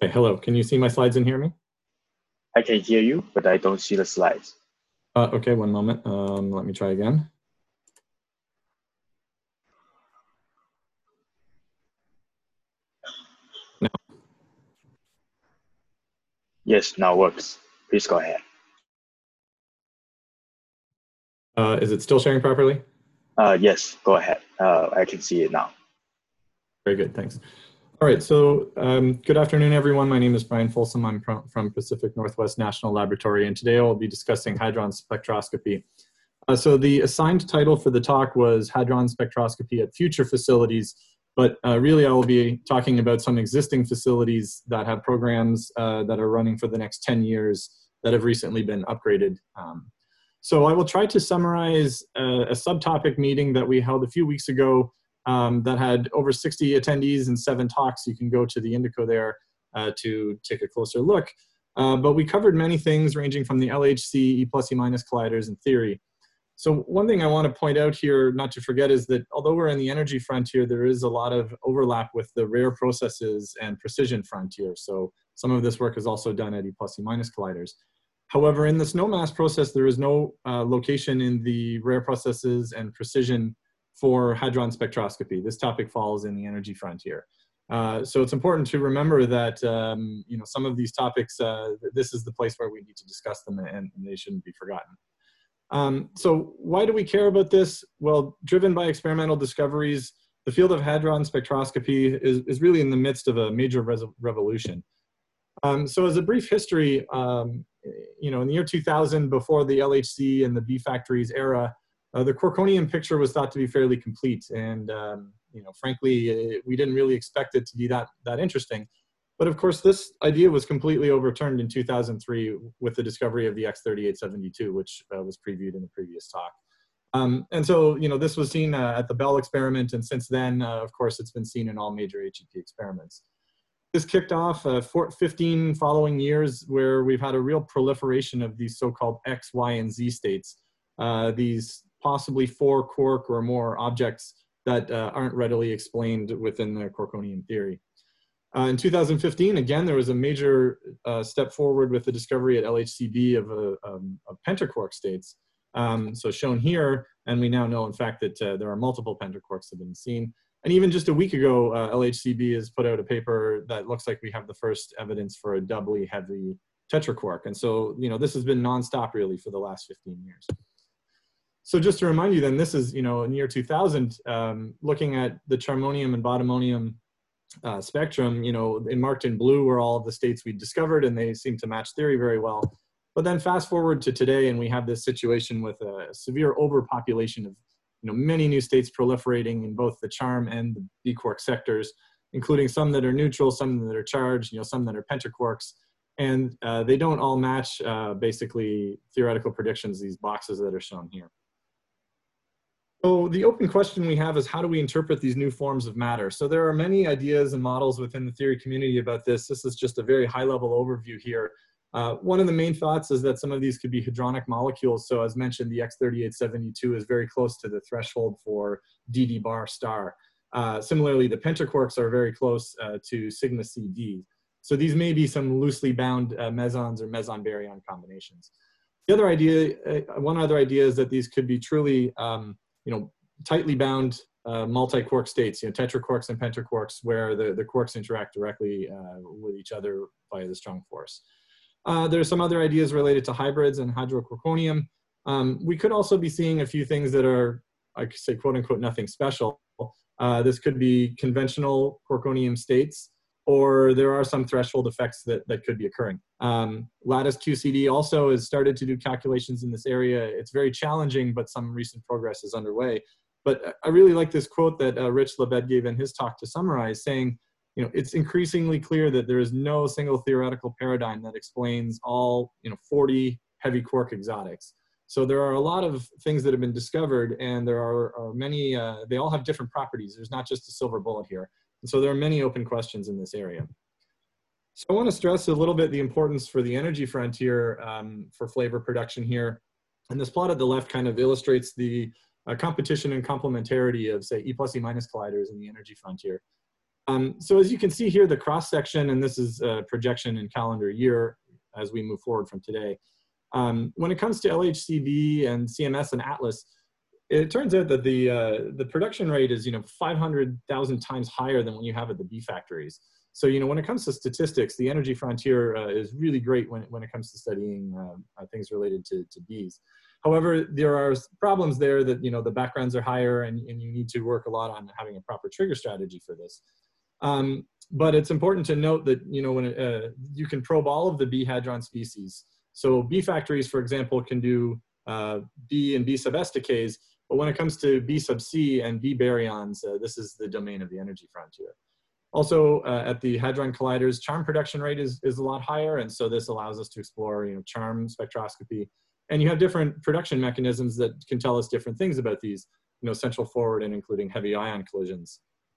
Hey, hello. Can you see my slides and hear me? I can hear you, but I don't see the slides. Okay, one moment. Let me try again. No. Yes, now works. Please go ahead. Is it still sharing properly? Yes, go ahead. I can see it now. Very good, thanks. All right, so good afternoon, everyone. My name is Brian Folsom. I'm from Pacific Northwest National Laboratory, and today I'll be discussing hadron spectroscopy. So the assigned title for the talk was Hadron Spectroscopy at Future Facilities, but really I will be talking about some existing facilities that have programs that are running for the next 10 years that have recently been upgraded. So I will try to summarize a subtopic meeting that we held a few weeks ago that had over 60 attendees and 7 talks. You can go to the Indico there to take a closer look. But we covered many things ranging from the LHC, E+, E- colliders, and theory. So one thing I want to point out here, not to forget, is that although we're in the energy frontier, there is a lot of overlap with the rare processes and precision frontier. So some of this work is also done at E+, E- colliders. However, in the SNOMAS process, there is no location in the rare processes and precision for hadron spectroscopy. This topic falls in the energy frontier. So it's important to remember that some of these topics, this is the place where we need to discuss them, and they shouldn't be forgotten. So why do we care about this? Well, driven by experimental discoveries, the field of hadron spectroscopy is really in the midst of a major revolution. So as a brief history, in the year 2000, before the LHC and the B factories era, the Corkonium picture was thought to be fairly complete. And, frankly, we didn't really expect it to be that interesting. But of course, this idea was completely overturned in 2003 with the discovery of the X3872, which was previewed in the previous talk. And so, this was seen at the Bell experiment, and since then, of course, it's been seen in all major HEP experiments. This kicked off 15 following years where we've had a real proliferation of these so-called X, Y, and Z states, these possibly 4 quark or more objects that aren't readily explained within the Corkonium theory. In 2015, again, there was a major step forward with the discovery at LHCb of pentaquark states. So shown here, and we now know, in fact, that there are multiple pentaquarks that have been seen. And even just a week ago, LHCb has put out a paper that looks like we have the first evidence for a doubly heavy tetraquark. And so, this has been nonstop really for the last 15 years. So just to remind you then, this is, in the year 2000, looking at the charmonium and bottomonium spectrum, marked in blue were all of the states we discovered, and they seem to match theory very well. But then fast forward to today, and we have this situation with a severe overpopulation of many new states proliferating in both the charm and the B quark sectors, including some that are neutral, some that are charged, some that are pentaquarks, and they don't all match basically theoretical predictions, these boxes that are shown here. So the open question we have is, how do we interpret these new forms of matter? So there are many ideas and models within the theory community about this. This is just a very high-level overview here. One of the main thoughts is that some of these could be hadronic molecules. So as mentioned, the X3872 is very close to the threshold for DD bar star. Similarly, the pentaquarks are very close to sigma CD. So these may be some loosely bound mesons or meson-baryon combinations. The other idea, one other idea is that these could be truly tightly bound multi-quark states, tetraquarks and pentaquarks, where the quarks interact directly with each other via the strong force. There are some other ideas related to hybrids and hydroquarkonium. We could also be seeing a few things that are, I could say, quote unquote, nothing special. This could be conventional quarkonium states, or there are some threshold effects that could be occurring. Lattice QCD also has started to do calculations in this area. It's very challenging, but some recent progress is underway. But I really like this quote that Rich Lebed gave in his talk to summarize, saying, it's increasingly clear that there is no single theoretical paradigm that explains all 40 heavy quark exotics. So there are a lot of things that have been discovered, and there are many, they all have different properties. There's not just a silver bullet here. And so there are many open questions in this area. So I want to stress a little bit the importance for the energy frontier for flavor production here. And this plot at the left kind of illustrates the competition and complementarity of, say, E+, E- colliders in the energy frontier. So as you can see here, the cross-section, and this is a projection in calendar year as we move forward from today. When it comes to LHCb and CMS and Atlas, it turns out that the production rate is 500,000 times higher than what you have at the B factories. So when it comes to statistics, the energy frontier is really great when it comes to studying things related to bees. However, there are problems there that the backgrounds are higher, and you need to work a lot on having a proper trigger strategy for this. But it's important to note that when you can probe all of the B hadron species. So B factories, for example, can do B and B sub S decays, but when it comes to B sub C and B baryons, this is the domain of the energy frontier. Also, at the hadron colliders, charm production rate is a lot higher, and so this allows us to explore charm spectroscopy. And you have different production mechanisms that can tell us different things about these, central forward and including heavy ion collisions.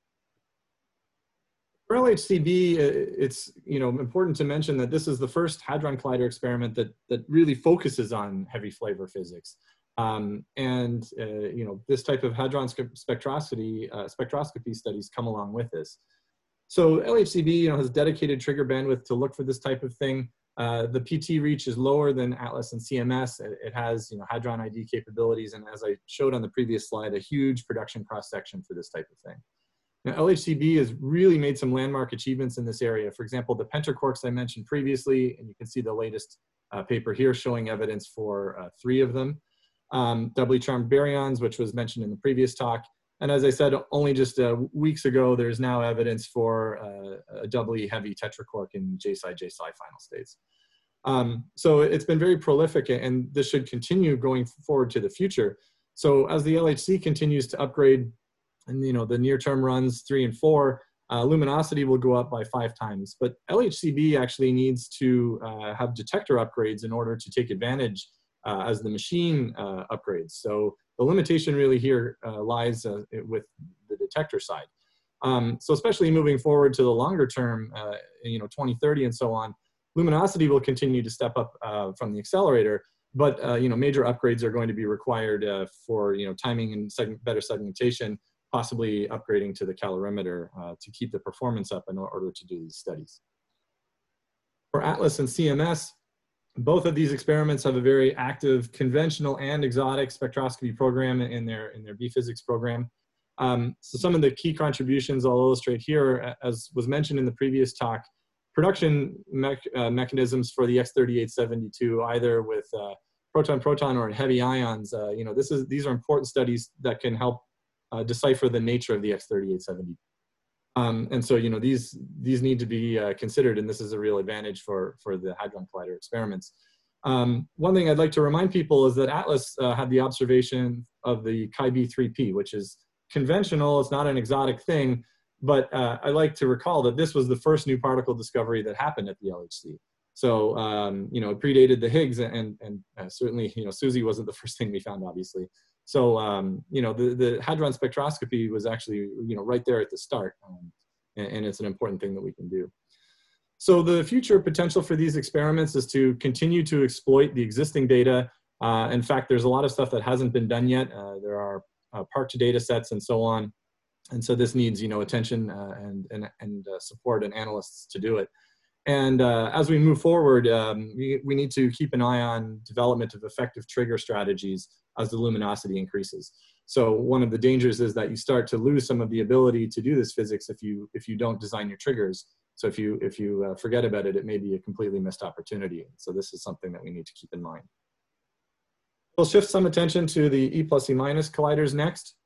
For LHCb, it's important to mention that this is the first hadron collider experiment that really focuses on heavy flavor physics, this type of hadron spectroscopy studies come along with this. So LHCb has dedicated trigger bandwidth to look for this type of thing. The PT reach is lower than Atlas and CMS. It has hadron ID capabilities, and as I showed on the previous slide, a huge production cross section for this type of thing. Now, LHCb has really made some landmark achievements in this area. For example, the pentaquarks I mentioned previously, and you can see the latest paper here showing evidence for 3 of them. Doubly charmed baryons, which was mentioned in the previous talk. And as I said, only just weeks ago, there's now evidence for a doubly heavy tetraquark in J-psi final states. So it's been very prolific, and this should continue going forward to the future. So as the LHC continues to upgrade, and the near-term runs 3 and 4, luminosity will go up by 5 times. But LHCb actually needs to have detector upgrades in order to take advantage as the machine upgrades. So the limitation really here lies with the detector side. So especially moving forward to the longer term, 2030 and so on, luminosity will continue to step up from the accelerator, but major upgrades are going to be required for timing and better segmentation, possibly upgrading to the calorimeter to keep the performance up in order to do these studies. For Atlas and CMS, both of these experiments have a very active conventional and exotic spectroscopy program in their B physics program. So some of the key contributions I'll illustrate here, as was mentioned in the previous talk, production mechanisms for the X3872, either with proton-proton or heavy ions. These are important studies that can help decipher the nature of the X3870. And so, these need to be considered, and this is a real advantage for the Hadron Collider experiments. One thing I'd like to remind people is that Atlas had the observation of the Chi-B3P, which is conventional, it's not an exotic thing, but I like to recall that this was the first new particle discovery that happened at the LHC. So, it predated the Higgs, and certainly, SUSY wasn't the first thing we found, obviously. So, the hadron spectroscopy was actually, right there at the start, and it's an important thing that we can do. So the future potential for these experiments is to continue to exploit the existing data. In fact, there's a lot of stuff that hasn't been done yet. There are parked data sets and so on. And so this needs, attention and support and analysts to do it. And as we move forward, we need to keep an eye on development of effective trigger strategies as the luminosity increases. So one of the dangers is that you start to lose some of the ability to do this physics if you don't design your triggers. So if you forget about it, it may be a completely missed opportunity. So this is something that we need to keep in mind. We'll shift some attention to the E plus E minus colliders next.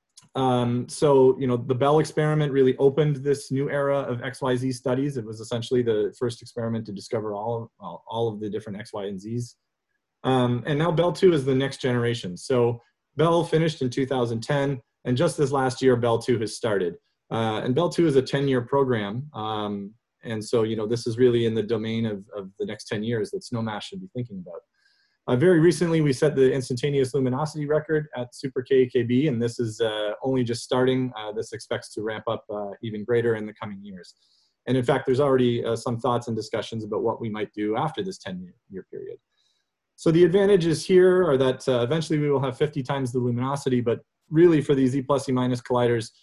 So, the Bell experiment really opened this new era of XYZ studies. It was essentially the first experiment to discover all of the different X, Y, and Zs. And now Bell 2 is the next generation. So Bell finished in 2010, and just this last year, Bell 2 has started. And Bell 2 is a 10-year program. And so, this is really in the domain of the next 10 years that SNOMAS should be thinking about. Very recently, we set the instantaneous luminosity record at Super KKB, and this is only just starting. This expects to ramp up even greater in the coming years. And in fact, there's already some thoughts and discussions about what we might do after this 10-year period. So the advantages here are that eventually we will have 50 times the luminosity, but really for these E plus E minus colliders,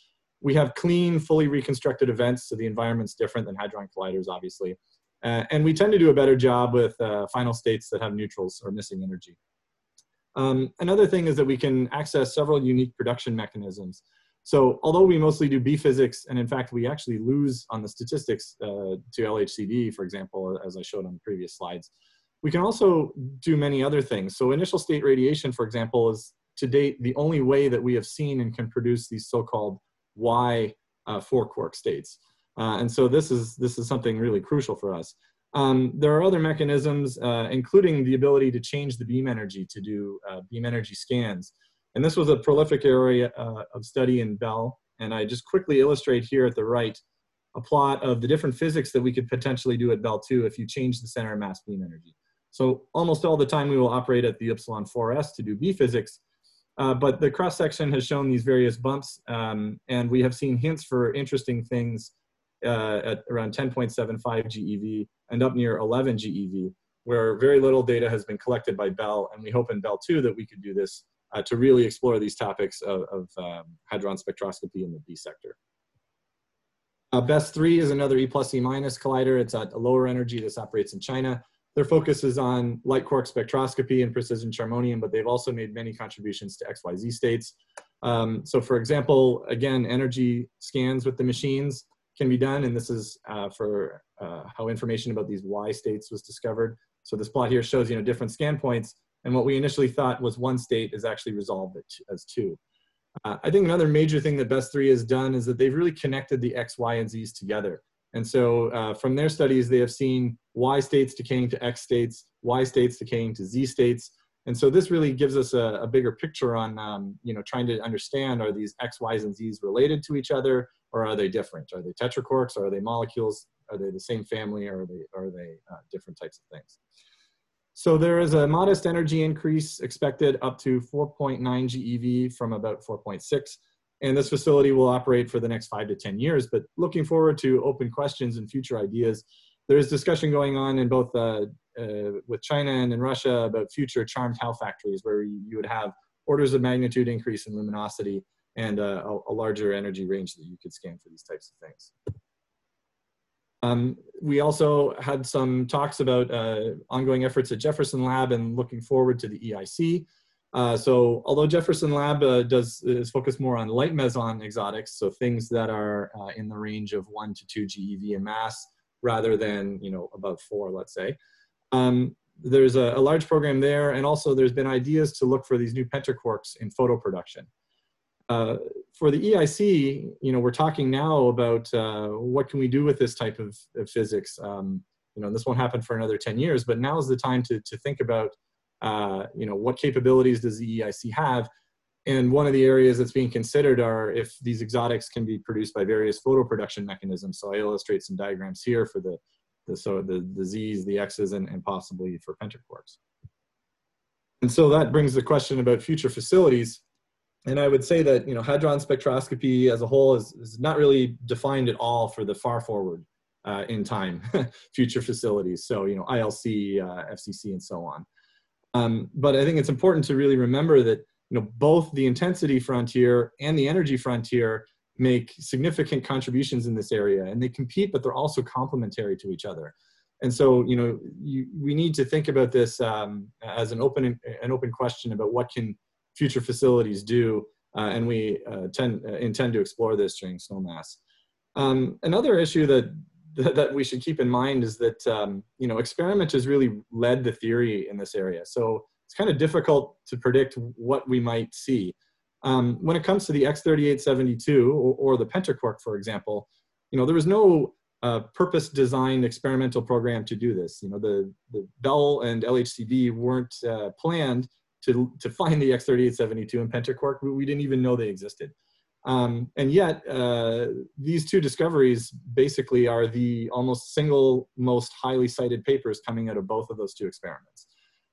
We have clean, fully reconstructed events, so the environment's different than hadron colliders, obviously. And we tend to do a better job with final states that have neutrals or missing energy. Another thing is that we can access several unique production mechanisms. So although we mostly do B physics, and in fact, we actually lose on the statistics to LHCb, for example, as I showed on the previous slides, we can also do many other things. So initial state radiation, for example, is to date the only way that we have seen and can produce these so-called Y 4-quark states. And so this is something really crucial for us. There are other mechanisms, including the ability to change the beam energy to do beam energy scans. And this was a prolific area of study in Bell. And I just quickly illustrate here at the right a plot of the different physics that we could potentially do at Bell 2 if you change the center of mass beam energy. So almost all the time we will operate at the epsilon 4s to do B physics, but the cross section has shown these various bumps, and we have seen hints for interesting things at around 10.75 GeV and up near 11 GeV, where very little data has been collected by Bell, and we hope in Bell 2 that we could do this to really explore these topics of hadron spectroscopy in the B sector. BESS 3 is another E+ E- collider. It's at a lower energy. This operates in China. Their focus is on light quark spectroscopy and precision charmonium, but they've also made many contributions to XYZ states. So for example, again, energy scans with the machines can be done, and this is for how information about these Y states was discovered. So this plot here shows, different scan points, and what we initially thought was one state is actually resolved as two. I think another major thing that BESS 3 has done is that they've really connected the X, Y, and Z's together. And so from their studies, they have seen Y states decaying to X states, Y states decaying to Z states. And so this really gives us a bigger picture on, trying to understand, are these X, Ys, and Zs related to each other, or are they different? Are they tetraquarks, or are they molecules? Are they the same family, or are they different types of things? So there is a modest energy increase expected up to 4.9 GeV from about 4.6. And this facility will operate for the next 5 to 10 years, but looking forward to open questions and future ideas. There is discussion going on in both with China and in Russia about future charmed Hal factories where you would have orders of magnitude increase in luminosity and a larger energy range that you could scan for these types of things. We also had some talks about ongoing efforts at Jefferson Lab and looking forward to the EIC. So although Jefferson Lab is focused more on light meson exotics, so things that are in the range of 1 to 2 GeV in mass, rather than above 4, let's say. There's a large program there, and also there's been ideas to look for these new pentaquarks in photo production. For the EIC, we're talking now about what can we do with this type of physics. This won't happen for another 10 years, but now is the time to think about what capabilities does the EIC have? And one of the areas that's being considered are if these exotics can be produced by various photo production mechanisms. So I illustrate some diagrams here for the Z's, the X's, and possibly for pentaquarks. And so that brings the question about future facilities. And I would say that hadron spectroscopy as a whole is not really defined at all for the far forward in time future facilities. So ILC, FCC, and so on. But I think it's important to really remember that both the intensity frontier and the energy frontier make significant contributions in this area, and they compete, but they're also complementary to each other. And so we need to think about this as an open question about what can future facilities do, and we intend to explore this during SNOMAS. Another issue that we should keep in mind is that experiment has really led the theory in this area. So it's kind of difficult to predict what we might see. When it comes to the X3872 or the pentaquark, for example, there was no purpose-designed experimental program to do this. The Bell and LHCb weren't planned to find the X3872 and pentaquark. We didn't even know they existed. And yet, these two discoveries basically are the almost single most highly cited papers coming out of both of those two experiments.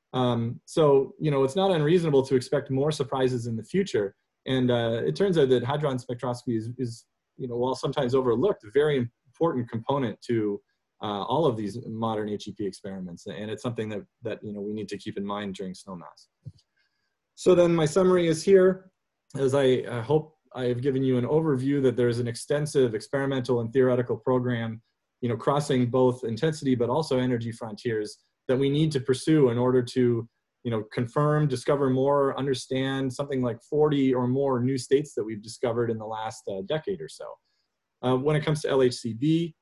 So, it's not unreasonable to expect more surprises in the future. And it turns out that hadron spectroscopy is while sometimes overlooked, a very important component to all of these modern HEP experiments. And it's something that we need to keep in mind during SNOMAS. So then my summary is here. As I hope I have given you an overview that there's an extensive experimental and theoretical program, crossing both intensity but also energy frontiers that we need to pursue in order to, confirm, discover more, understand something like 40 or more new states that we've discovered in the last decade or so. When it comes to LHCb,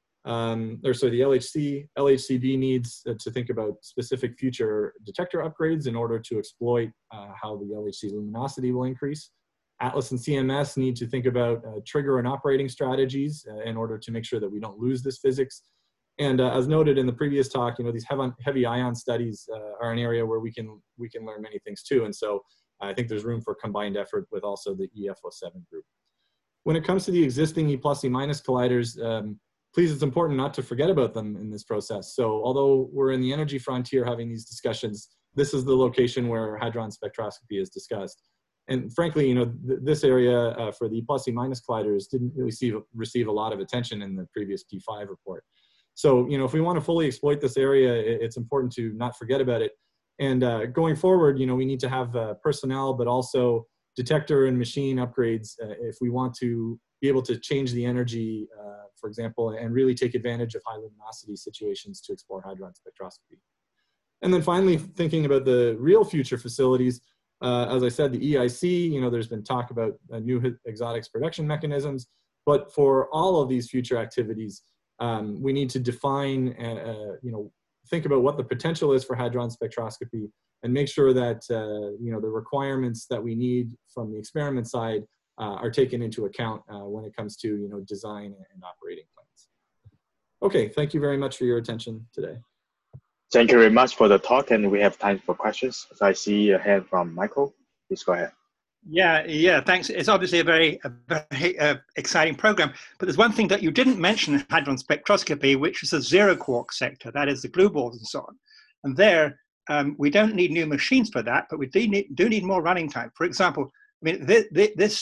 the LHCb needs to think about specific future detector upgrades in order to exploit how the LHC luminosity will increase. Atlas and CMS need to think about trigger and operating strategies in order to make sure that we don't lose this physics. And as noted in the previous talk, these heavy ion studies are an area where we can learn many things too. And so I think there's room for combined effort with also the EF07 group. When it comes to the existing E+ E- colliders, please, it's important not to forget about them in this process. So although we're in the energy frontier having these discussions, this is the location where hadron spectroscopy is discussed. And frankly, this area for the E+ E- colliders didn't really receive a lot of attention in the previous P5 report. So, if we want to fully exploit this area, it's important to not forget about it. And going forward, we need to have personnel, but also detector and machine upgrades if we want to be able to change the energy, for example, and really take advantage of high luminosity situations to explore hadron spectroscopy. And then finally, thinking about the real future facilities, as I said, the EIC, there's been talk about new exotics production mechanisms, but for all of these future activities, we need to define, think about what the potential is for hadron spectroscopy and make sure that, the requirements that we need from the experiment side are taken into account when it comes to, design and operating plans. Okay, thank you very much for your attention today. Thank you very much for the talk, and we have time for questions. So I see a hand from Michael. Please go ahead. Yeah, thanks. It's obviously a very exciting program, but there's one thing that you didn't mention in hadron spectroscopy, which is the zero quark sector, that is the glue balls and so on. And there, we don't need new machines for that, but we do need more running time. For example, I mean, this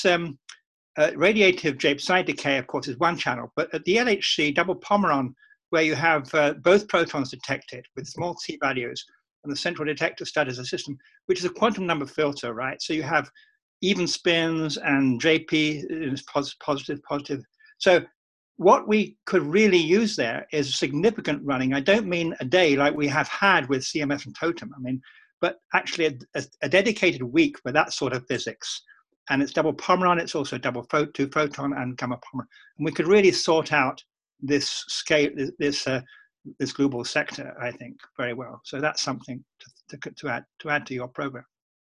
radiative Jape side decay, of course, is one channel, but at the LHC double Pomeron, where you have both protons detected with small c values, and the central detector studies a system, which is a quantum number filter, right? So you have even spins and JP is positive. So what we could really use there is significant running. I don't mean a day like we have had with CMS and Totem, but actually a dedicated week for that sort of physics. And it's double Pomeron, it's also double two photon and gamma Pomeron. And we could really sort out this scale, this global sector, I think, very well. So that's something to add to your program.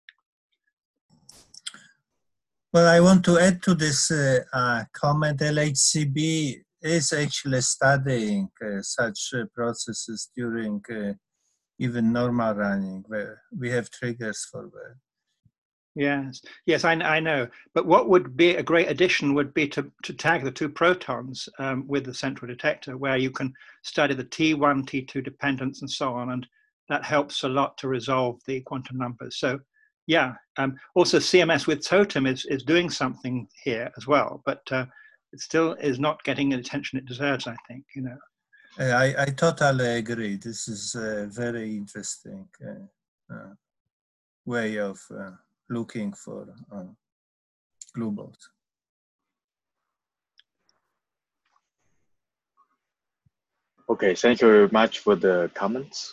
Well, I want to add to this comment. LHCb is actually studying such processes during even normal running, where we have triggers for that. Yes, I know. But what would be a great addition would be to tag the two protons with the central detector, where you can study the T1, T2 dependence and so on, and that helps a lot to resolve the quantum numbers. So yeah, also CMS with Totem is doing something here as well, but it still is not getting the attention it deserves, I think, I totally agree. This is a very interesting way of looking for glue balls. Okay, thank you very much for the comments.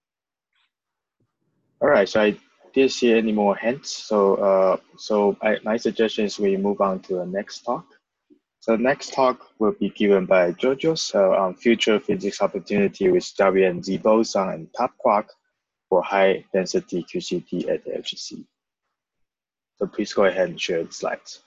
All right, so I didn't see any more hands. So, my suggestion is we move on to the next talk. So next talk will be given by Georgios on future physics opportunity with W and Z boson and top quark for high density QCD at the LHC. So please go ahead and share the slides.